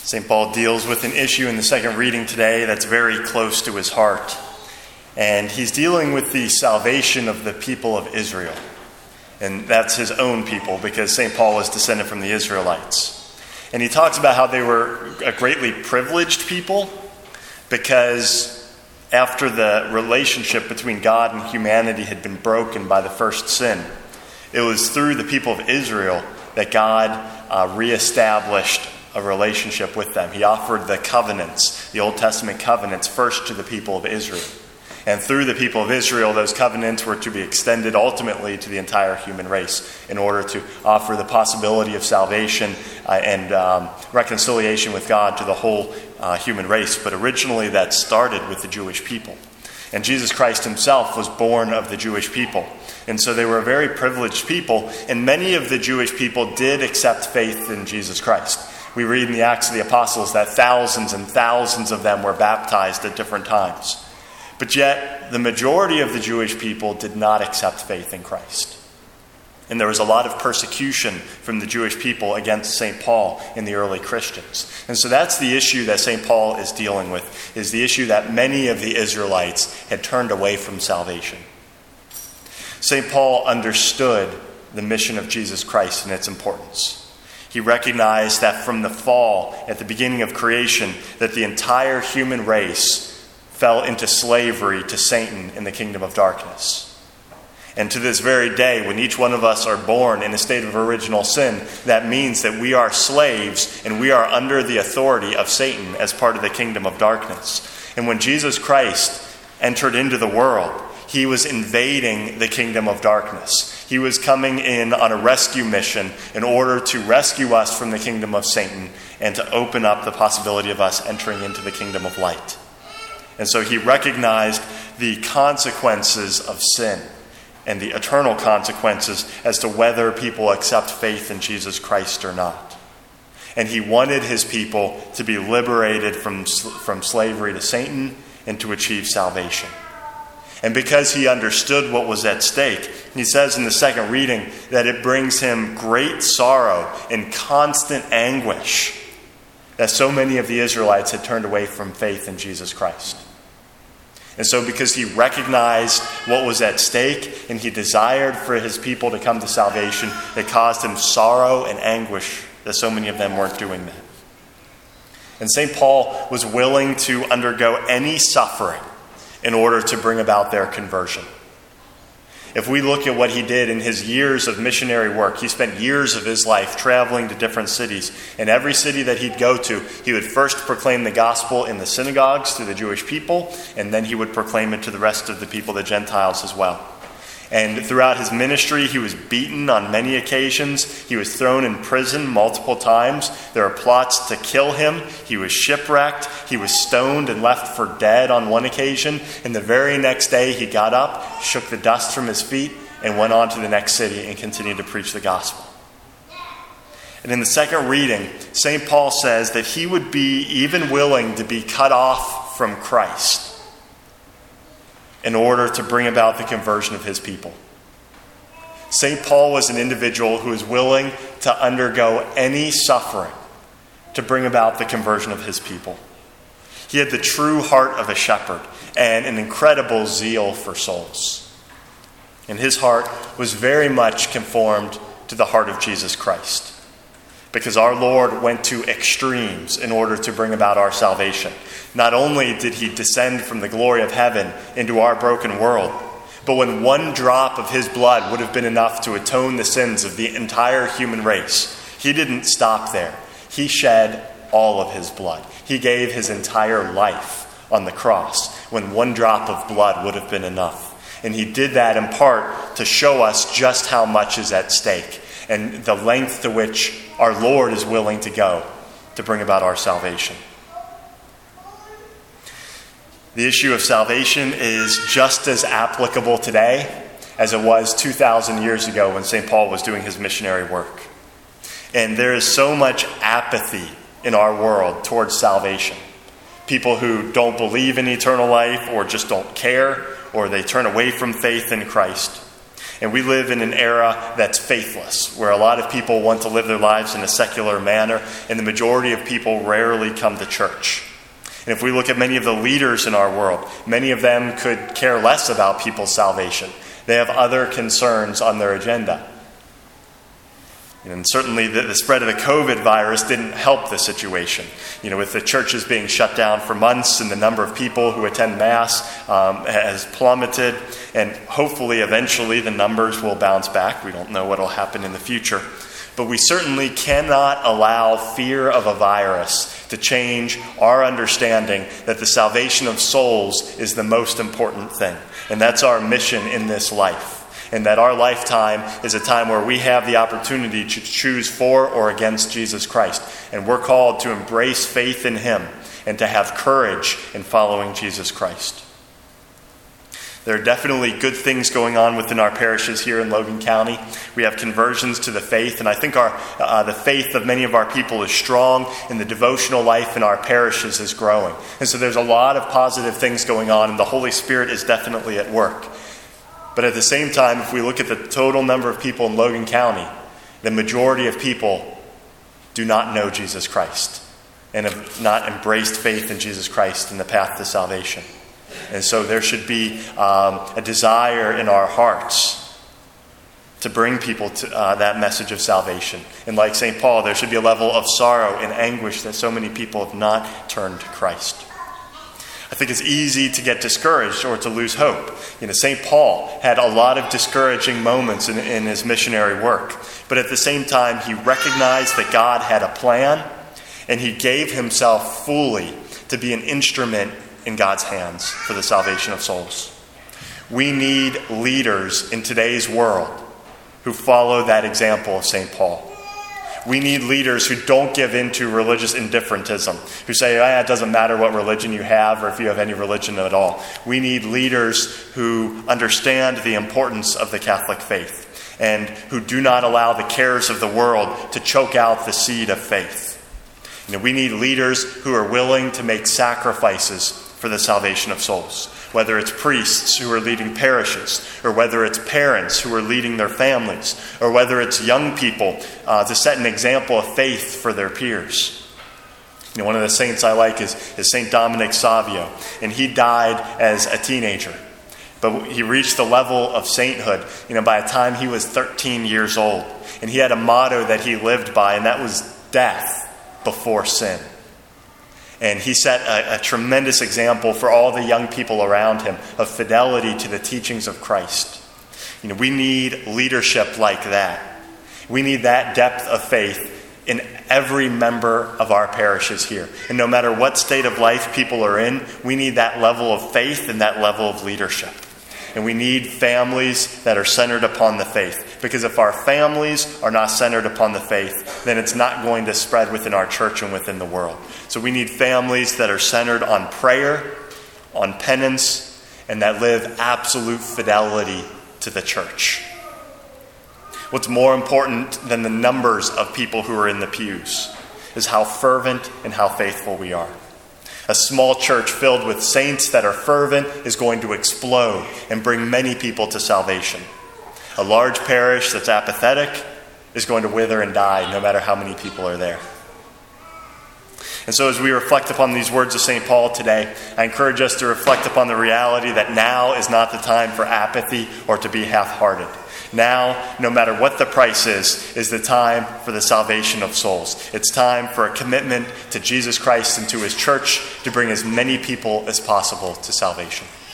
St. Paul deals with an issue in the second reading today that's very close to his heart. And he's dealing with the salvation of the people of Israel. And that's his own people, because St. Paul is descended from the Israelites. And he talks about how they were a greatly privileged people, because after the relationship between God and humanity had been broken by the first sin, it was through the people of Israel that God reestablished a relationship with them. He offered the covenants, the Old Testament covenants, first to the people of Israel. And through the people of Israel, those covenants were to be extended ultimately to the entire human race in order to offer the possibility of salvation and reconciliation with God to the whole human race. But originally that started with the Jewish people. And Jesus Christ himself was born of the Jewish people. And so they were a very privileged people. And many of the Jewish people did accept faith in Jesus Christ. We read in the Acts of the Apostles that thousands and thousands of them were baptized at different times. But yet, the majority of the Jewish people did not accept faith in Christ. And there was a lot of persecution from the Jewish people against St. Paul and the early Christians. And so that's the issue that St. Paul is dealing with, is the issue that many of the Israelites had turned away from salvation. St. Paul understood the mission of Jesus Christ and its importance. He recognized that from the fall, at the beginning of creation, that the entire human race fell into slavery to Satan in the kingdom of darkness. And to this very day, when each one of us are born in a state of original sin, that means that we are slaves and we are under the authority of Satan as part of the kingdom of darkness. And when Jesus Christ entered into the world, he was invading the kingdom of darkness. He was coming in on a rescue mission in order to rescue us from the kingdom of Satan and to open up the possibility of us entering into the kingdom of light. And so he recognized the consequences of sin and the eternal consequences as to whether people accept faith in Jesus Christ or not. And he wanted his people to be liberated from slavery to Satan and to achieve salvation. And because he understood what was at stake, he says in the second reading that it brings him great sorrow and constant anguish that so many of the Israelites had turned away from faith in Jesus Christ. And so because he recognized what was at stake and he desired for his people to come to salvation, it caused him sorrow and anguish that so many of them weren't doing that. And St. Paul was willing to undergo any suffering in order to bring about their conversion. If we look at what he did in his years of missionary work, he spent years of his life traveling to different cities. In every city that he'd go to, he would first proclaim the gospel in the synagogues to the Jewish people, and then he would proclaim it to the rest of the people, the Gentiles as well. And throughout his ministry, he was beaten on many occasions. He was thrown in prison multiple times. There were plots to kill him. He was shipwrecked. He was stoned and left for dead on one occasion. And the very next day, he got up, shook the dust from his feet, and went on to the next city and continued to preach the gospel. And in the second reading, St. Paul says that he would be even willing to be cut off from Christ in order to bring about the conversion of his people. St. Paul was an individual who was willing to undergo any suffering to bring about the conversion of his people. He had the true heart of a shepherd and an incredible zeal for souls. And his heart was very much conformed to the heart of Jesus Christ, because our Lord went to extremes in order to bring about our salvation. Not only did he descend from the glory of heaven into our broken world, but when one drop of his blood would have been enough to atone the sins of the entire human race, he didn't stop there. He shed all of his blood. He gave his entire life on the cross when one drop of blood would have been enough. And he did that in part to show us just how much is at stake and the length to which our Lord is willing to go to bring about our salvation. The issue of salvation is just as applicable today as it was 2,000 years ago when St. Paul was doing his missionary work. And there is so much apathy in our world towards salvation. People who don't believe in eternal life or just don't care, or they turn away from faith in Christ. And we live in an era that's faithless, where a lot of people want to live their lives in a secular manner, and the majority of people rarely come to church. And if we look at many of the leaders in our world, many of them could care less about people's salvation. They have other concerns on their agenda. And certainly the spread of the COVID virus didn't help the situation. With the churches being shut down for months and the number of people who attend Mass has plummeted. And hopefully, eventually, the numbers will bounce back. We don't know what will happen in the future. But we certainly cannot allow fear of a virus to change our understanding that the salvation of souls is the most important thing. And that's our mission in this life. And that our lifetime is a time where we have the opportunity to choose for or against Jesus Christ. And we're called to embrace faith in Him and to have courage in following Jesus Christ. There are definitely good things going on within our parishes here in Logan County. We have conversions to the faith, and I think the faith of many of our people is strong, and the devotional life in our parishes is growing. And so there's a lot of positive things going on, and the Holy Spirit is definitely at work. But at the same time, if we look at the total number of people in Logan County, the majority of people do not know Jesus Christ and have not embraced faith in Jesus Christ and the path to salvation. And so there should be a desire in our hearts to bring people to that message of salvation. And like St. Paul, there should be a level of sorrow and anguish that so many people have not turned to Christ. I think it's easy to get discouraged or to lose hope. St. Paul had a lot of discouraging moments in his missionary work. But at the same time, he recognized that God had a plan, and he gave himself fully to be an instrument in God's hands for the salvation of souls. We need leaders in today's world who follow that example of St. Paul. We need leaders who don't give in to religious indifferentism, who say, it doesn't matter what religion you have or if you have any religion at all. We need leaders who understand the importance of the Catholic faith and who do not allow the cares of the world to choke out the seed of faith. We need leaders who are willing to make sacrifices for the salvation of souls, whether it's priests who are leading parishes, or whether it's parents who are leading their families, or whether it's young people to set an example of faith for their peers. One of the saints I like is St. Dominic Savio, and he died as a teenager. But he reached the level of sainthood, by the time he was 13 years old. And he had a motto that he lived by, and that was death before sin. And he set a tremendous example for all the young people around him of fidelity to the teachings of Christ. We need leadership like that. We need that depth of faith in every member of our parishes here. And no matter what state of life people are in, we need that level of faith and that level of leadership. And we need families that are centered upon the faith. Because if our families are not centered upon the faith, then it's not going to spread within our church and within the world. So we need families that are centered on prayer, on penance, and that live absolute fidelity to the church. What's more important than the numbers of people who are in the pews is how fervent and how faithful we are. A small church filled with saints that are fervent is going to explode and bring many people to salvation. A large parish that's apathetic is going to wither and die no matter how many people are there. And so as we reflect upon these words of St. Paul today, I encourage us to reflect upon the reality that now is not the time for apathy or to be half-hearted. Now, no matter what the price is the time for the salvation of souls. It's time for a commitment to Jesus Christ and to His church to bring as many people as possible to salvation.